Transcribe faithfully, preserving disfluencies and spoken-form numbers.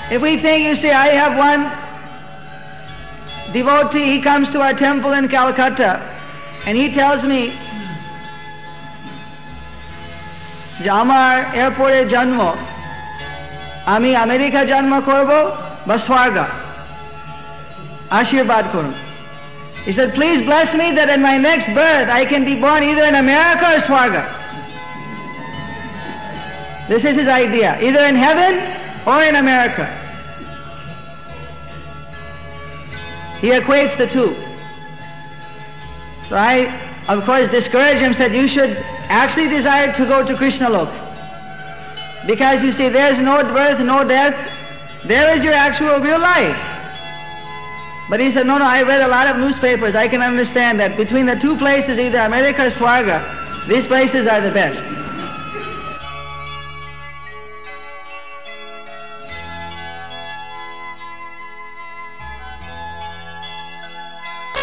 If we think, you see, I have one devotee, he comes to our temple in Calcutta and he tells me যে আমার এরপরে জন্ম আমি America জন্ম করব বা স্বর্গ আশীর্বাদ করুন. He said, please bless me that in my next birth I can be born either in America or Swarga. This is his idea, either in heaven or in America. He equates the two. So I, of course, discourage him, said you should actually desire to go to Krishna Lok. Because you see, there's no birth, no death. There is your actual real life. But he said, no, no, I read a lot of newspapers. I can understand that between the two places, either America or Swarga, these places are the best.